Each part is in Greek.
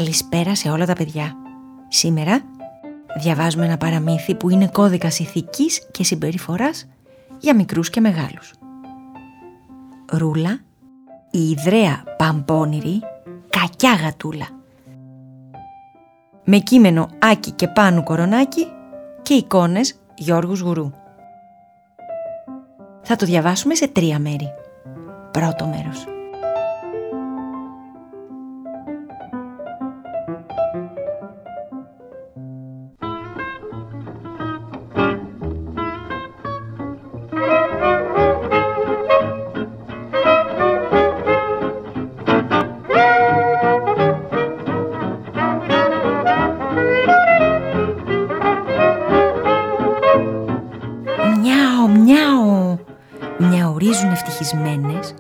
Καλησπέρα σε όλα τα παιδιά. Σήμερα διαβάζουμε ένα παραμύθι που είναι κώδικας ηθικής και συμπεριφοράς για μικρούς και μεγάλους. Ρούλα, η ιδραία Παμπώνηρη, κακιά γατούλα. Με κείμενο Άκη και Πάνου Κορονάκη και εικόνες Γιώργου Γουρού. Θα το διαβάσουμε σε 3 μέρη. Πρώτο μέρος. Μιαουρίζουν ευτυχισμένες,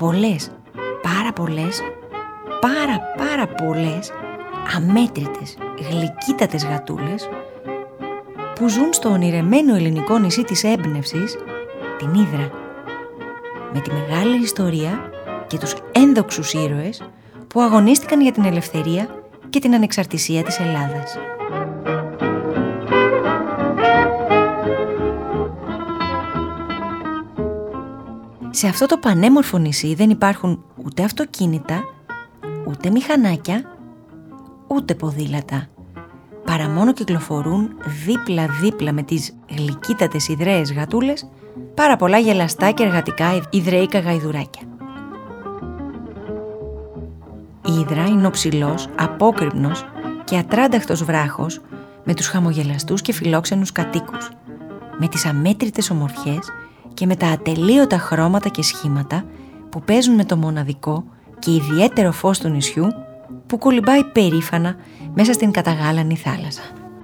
πάρα πολλές, αμέτρητες, γλυκύτατες γατούλες που ζουν στο ονειρεμένο ελληνικό νησί της έμπνευσης, την Ύδρα, με τη μεγάλη ιστορία και τους ένδοξους ήρωες που αγωνίστηκαν για την ελευθερία και την ανεξαρτησία της Ελλάδας. Σε αυτό το πανέμορφο νησί δεν υπάρχουν ούτε αυτοκίνητα, ούτε μηχανάκια, ούτε ποδήλατα, παρά μόνο κυκλοφορούν δίπλα με τις γλυκύτατες ιδραίες γατούλες πάρα πολλά γελαστά και εργατικά ιδραίικα γαϊδουράκια. Η Ύδρα είναι ο ψηλός, απόκρημνος και ατράνταχτος βράχος με τους χαμογελαστούς και φιλόξενους κατοίκους, με τις αμέτρητες ομορφιές και με τα ατελείωτα χρώματα και σχήματα που παίζουν με το μοναδικό και ιδιαίτερο φως του νησιού που κολυμπάει περήφανα μέσα στην καταγάλανη θάλασσα.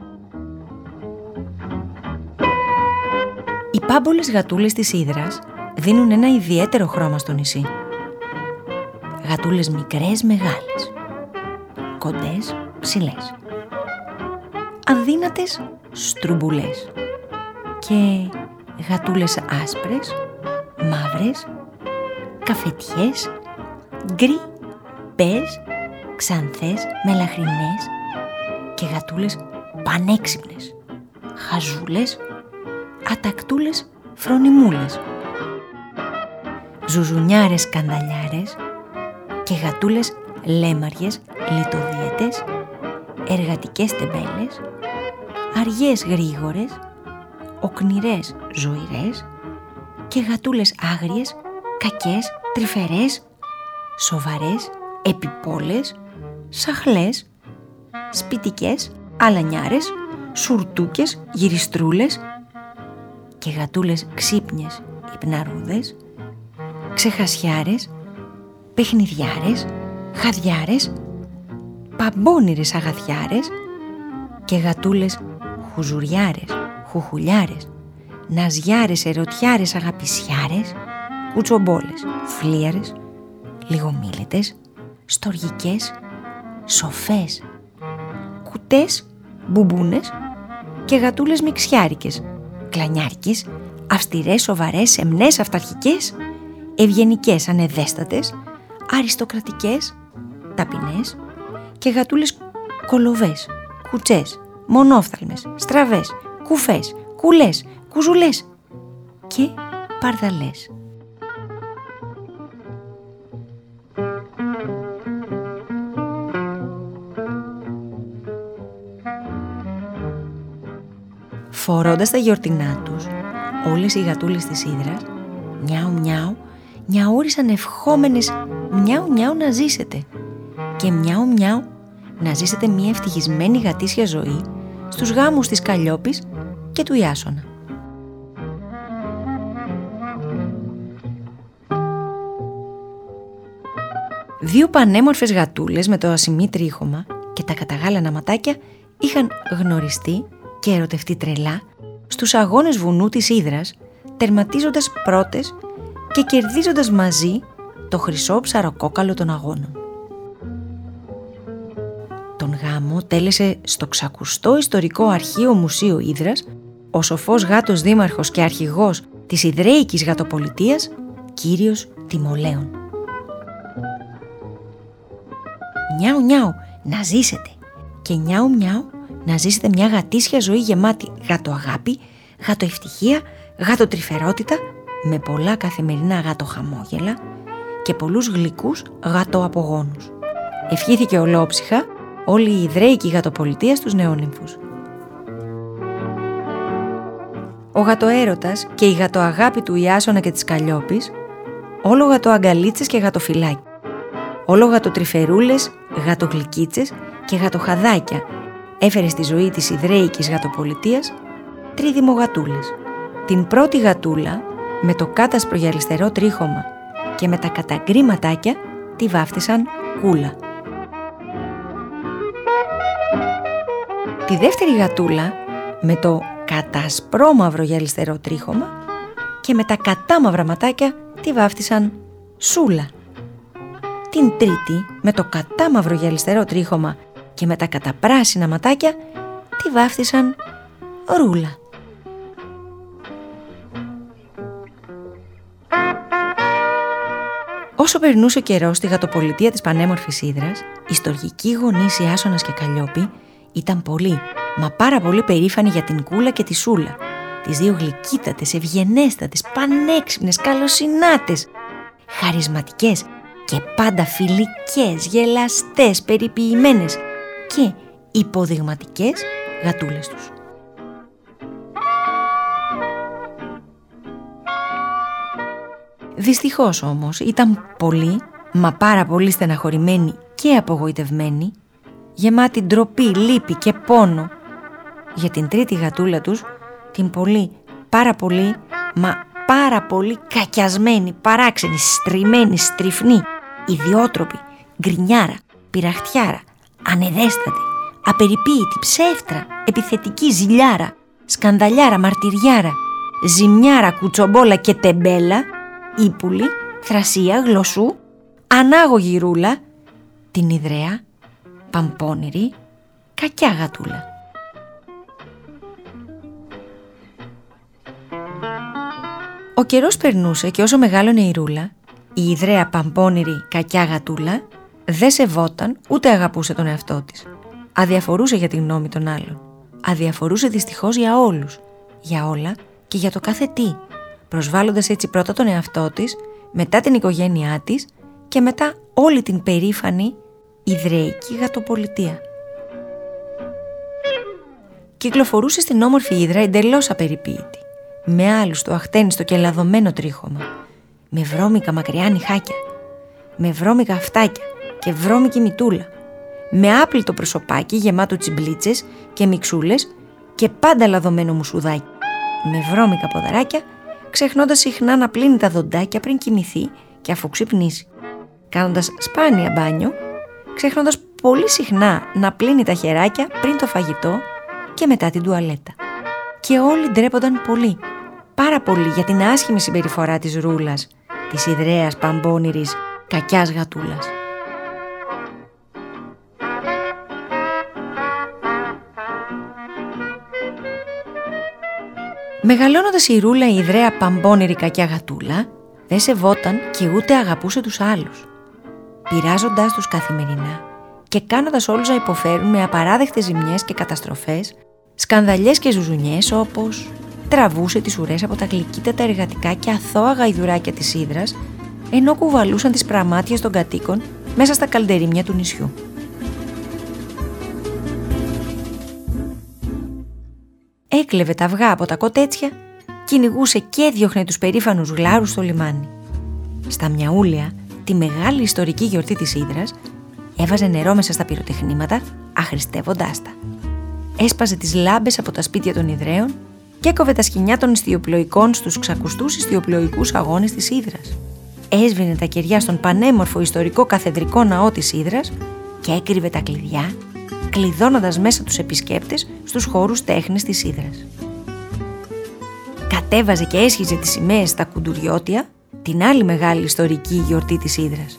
Οι πάμπολες γατούλες της Ύδρας δίνουν ένα ιδιαίτερο χρώμα στο νησί. Γατούλες μικρές μεγάλες, κοντές ψηλές, αδύνατες στρουμπουλές και γατούλες άσπρες, μαύρες, καφετιές, γκρι, μπέζ, ξανθές, μελαχρινές και γατούλες πανέξυπνες, χαζούλες, ατακτούλες, φρονιμούλες, ζουζουνιάρες σκανδαλιάρες και γατούλες λέμαριες, λιτοδίαιτες, εργατικές τεμπέλες, αργές γρήγορες, οκνηρές ζωηρές και γατούλες άγριες, κακές, τρυφερές, σοβαρές, επιπόλες, σαχλές, σπιτικές, αλανιάρες, σουρτούκες, γυριστρούλες και γατούλες ξύπνιες, υπναρούδες, ξεχασιάρες, παιχνιδιάρες, χαδιάρες, παμπώνηρες αγαθιάρες και γατούλες χουζουριάρες, χουχουλιάρες, ναζιάρες, ερωτιάρες, αγαπησιάρες, κουτσομπόλες, φλίαρες, λιγομίλητες, στοργικές, σοφές, κουτές, μπουμπούνες και γατούλες μιξιάρικες, κλανιάρικες, αυστηρές, σοβαρές, σεμνές, αυταρχικές, ευγενικές, ανεδέστατες, αριστοκρατικές, ταπεινές και γατούλες κολοβές, κουτσές, μονόφθαλμες, στραβές, κουφές, κουλές, κουζουλές και παρδαλές. Φορώντας τα γιορτινά τους, όλες οι γατούλες της Ύδρας, μιάου μιάου, μιαούρισαν ευχόμενες μιάου μιάου να ζήσετε και μιάου μιάου να ζήσετε μια ευτυχισμένη γατήσια ζωή στους γάμους της Καλλιόπης και του Ιάσονα. Δύο πανέμορφες γατούλες με το ασημί τρίχωμα και τα καταγάλανα ματάκια είχαν γνωριστεί και ερωτευτεί τρελά στους αγώνες βουνού της Ύδρας, τερματίζοντας πρώτες και κερδίζοντας μαζί το χρυσό ψαροκόκαλο των αγώνων. Τον γάμο τέλεσε στο ξακουστό ιστορικό αρχείο Μουσείο Ύδρας ο σοφός γάτος δήμαρχος και αρχηγός της Ιδραίικης Γατοπολιτείας, κύριος Τιμολέων. «Νιάου, νιάου, να ζήσετε και νιάου μιάου να ζήσετε μια γατήσια ζωή γεμάτη γατοαγάπη, γατοευτυχία, γατοτρυφερότητα, με πολλά καθημερινά γατοχαμόγελα και πολλούς γλυκούς γατοαπογόνους. Ευχήθηκε ολόψυχα όλη η ιδραίικη γατοπολιτεία στους νεόνυμφους. Ο γατοέρωτας και η γατοαγάπη του Ιάσονα και της Καλλιόπης, όλο γατοαγκαλίτσες και γατοφυλάκια, όλο γατοτρυφερούλες, γατογλυκίτσες και γατοχαδάκια έφερε στη ζωή της ιδραίικης γατοπολιτείας τρίδημο γατούλες. Την πρώτη γατούλα με το κάτασπρο γυαλιστερό τρίχωμα και με τα καταγκρί ματάκια τη βάφτισαν Κούλα. Τη δεύτερη γατούλα με το κατασπρόμαυρο γυαλιστερό τρίχωμα και με τα κατάμαυρα ματάκια τη βάφτισαν Σούλα. Την τρίτη με το κατάμαυρο γυαλιστερό τρίχωμα και με τα καταπράσινα ματάκια τη βάφτισαν Ρούλα. Όσο περνούσε ο καιρός στη γατοπολιτεία της πανέμορφης Ύδρας, οι στοργικοί γονείς Ιάσονας και Καλλιόπη ήταν πολύ, μα πάρα πολύ περήφανοι για την Κούλα και τη Σούλα, τις δύο γλυκύτατες, ευγενέστατες, πανέξυπνες, καλοσυνάτες, χαρισματικές και πάντα φιλικές, γελαστές, περιποιημένες και υποδειγματικές γατούλες τους. Δυστυχώς όμως ήταν πολύ, μα πάρα πολύ στεναχωρημένοι και απογοητευμένοι, γεμάτοι ντροπή, λύπη και πόνο για την τρίτη γατούλα τους, την πολύ, πάρα πολύ, μα πάρα πολύ κακιασμένη, παράξενη, στριμμένη, στριφνή, ιδιότροπη, γκρινιάρα, πειραχτιάρα, ανεδέστατη, απεριποίητη, ψεύτρα, επιθετική, ζηλιάρα, σκανδαλιάρα, μαρτυριάρα, ζημιάρα, κουτσομπόλα και τεμπέλα, ύπουλη, θρασία, γλωσσού, ανάγωγη ρούλα, την ιδραία, παμπώνηρη, κακιά γατούλα. Ο καιρός περνούσε και όσο μεγάλωνε η ρούλα, η ιδραία παμπώνηρη κακιά γατούλα δεν σεβόταν ούτε αγαπούσε τον εαυτό της. Αδιαφορούσε για τη γνώμη των άλλων. Αδιαφορούσε δυστυχώς για όλους, για όλα και για το κάθε τι, προσβάλλοντας έτσι πρώτα τον εαυτό της, μετά την οικογένειά της και μετά όλη την περήφανη ιδραίικη γατοπολιτεία. Κυκλοφορούσε στην όμορφη Ύδρα εντελώς απεριποίητη, με άλλους το αχτένιστο και λαδωμένο τρίχωμα, με βρώμικα μακριά νυχάκια, με βρώμικα αυτάκια και βρώμικη μητούλα, με άπλυτο προσωπάκι γεμάτο τσιμπλίτσες και μιξούλες και πάντα λαδωμένο μουσουδάκι, με βρώμικα ποδαράκια, ξεχνώντας συχνά να πλύνει τα δοντάκια πριν κοιμηθεί και αφού ξυπνήσει, κάνοντας σπάνια μπάνιο, ξεχνώντας πολύ συχνά να πλύνει τα χεράκια πριν το φαγητό και μετά την τουαλέτα. Και όλοι ντρέπονταν πολύ, πάρα πολύ για την άσχημη συμπεριφορά της Ρούλας, της ιδραίας παμπώνηρης κακιάς γατούλας. Μεγαλώνοντας η Ρούλα, η ιδραία παμπώνηρη κακιά γατούλα, δεν σεβόταν και ούτε αγαπούσε τους άλλους, πειράζοντάς τους καθημερινά και κάνοντας όλους να υποφέρουν με απαράδεκτες ζημιές και καταστροφές, σκανδαλιές και ζουζουνιές, όπως τραβούσε τις ουρές από τα γλυκύτατα εργατικά και αθώα γαϊδουράκια της Ύδρας, ενώ κουβαλούσαν τις πραμάτιες των κατοίκων μέσα στα καλντερίμια του νησιού. Έκλεβε τα αυγά από τα κοτέτσια, κυνηγούσε και έδιωχνε τους περήφανους γλάρους στο λιμάνι. Στα Μιαούλια, τη μεγάλη ιστορική γιορτή της Ύδρας, έβαζε νερό μέσα στα πυροτεχνήματα, αχρηστεύοντάς τα. Έσπαζε τις λάμπες από τα σπίτια των Ιδραίων και έκοβε τα σκοινιά των ιστιοπλοϊκών στους ξακουστούς ιστιοπλοϊκούς αγώνες της Ύδρας. Έσβηνε τα κεριά στον πανέμορφο ιστορικό καθεδρικό ναό της Ύδρας και έκρυβε τα κλειδιά, κλειδώνοντας μέσα τους επισκέπτες στους χώρους τέχνης της Ύδρας. Κατέβαζε και έσχιζε τις σημαίες στα Κουντουριώτια, την άλλη μεγάλη ιστορική γιορτή της Ύδρας.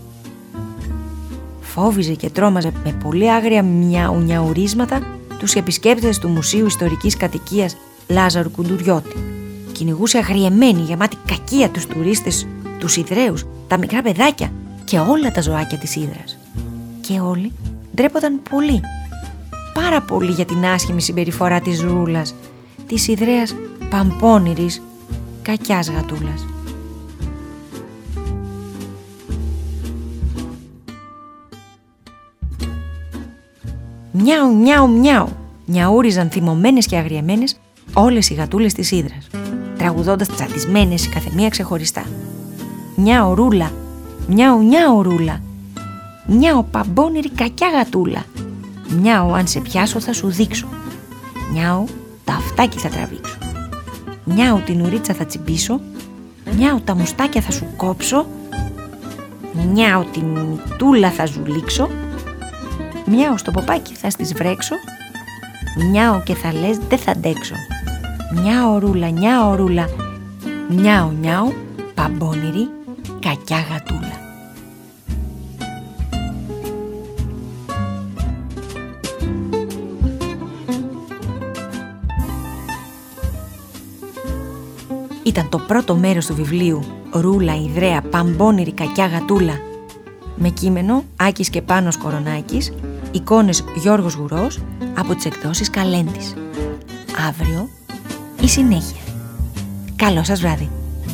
Φόβιζε και τρόμαζε με πολύ άγρια μιαουνιαουρίσματα τους επισκέπτες του Μουσείου Ιστορικής Κατοικίας Λάζαρου Κουντουριώτη. Κυνηγούσε αγριεμένη, γεμάτη κακία τους τουρίστες, τους Ιδραίους, τα μικρά παιδάκια και όλα τα ζωάκια της Ύδρας. Και όλοι ντρέπονταν πολύ, πάρα πολύ για την άσχημη συμπεριφορά της Ρούλας, της ιδρέας παμπώνηρης κακιάς γατούλας. Μιάου, μιάου, μιάου, μιαούριζαν θυμωμένες και αγριεμένες όλες οι γατούλες της Ύδρας, τραγουδώντας τσαντισμένες η καθεμία ξεχωριστά. Μιάου Ρούλα, μιάου, μιάου Ρούλα, μιάου παμπώνηρη κακιά γατούλα, μιάου αν σε πιάσω θα σου δείξω, μιάου τα αυτάκι θα τραβήξω, μιάου την ουρίτσα θα τσιμπήσω, μιάου τα μουστάκια θα σου κόψω, μιάου την μυτούλα θα ζουλήξω, μιάου στο ποπάκι θα στις βρέξω, μιάου και θα λες δεν θα αντέξω, μιάου Ρούλα, μιάου Ρούλα, μιάου μιάου παμπώνηρη κακιά γατούλα. Ήταν το πρώτο μέρος του βιβλίου «Ρούλα, ιδραία, παμπώνηρη κακιά γατούλα», με κείμενο Άκης και Πάνος Κορονάκης, εικόνες Γιώργος Γουρός, από τις εκδόσεις Καλέντης. Αύριο η συνέχεια. Καλό σας βράδυ.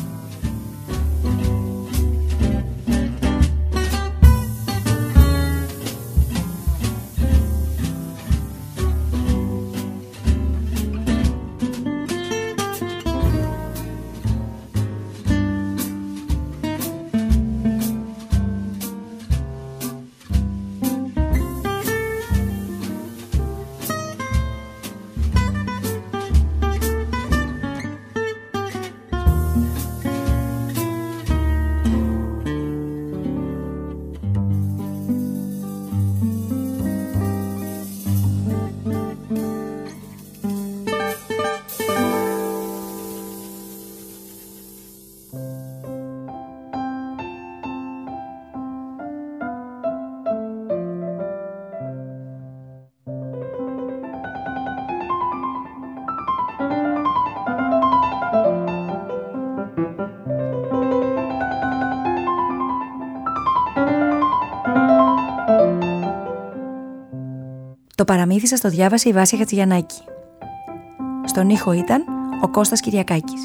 Το παραμύθι σας το διάβασε η Βάσια Χατζηγιαννάκη. Στον ήχο ήταν ο Κώστας Κυριακάκης.